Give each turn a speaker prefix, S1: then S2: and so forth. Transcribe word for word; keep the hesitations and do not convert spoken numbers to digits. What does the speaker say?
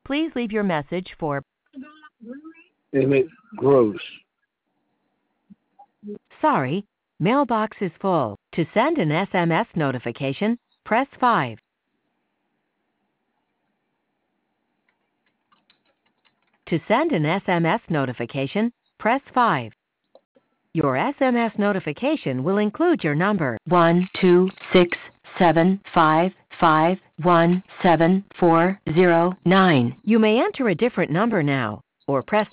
S1: Please leave your message for
S2: Emmett Gross.
S1: Sorry, mailbox is full. To send an S M S notification, press five. To send an S M S notification, press five. Your S M S notification will include your number one two six seven five five one seven four zero nine. You may enter a different number now, or press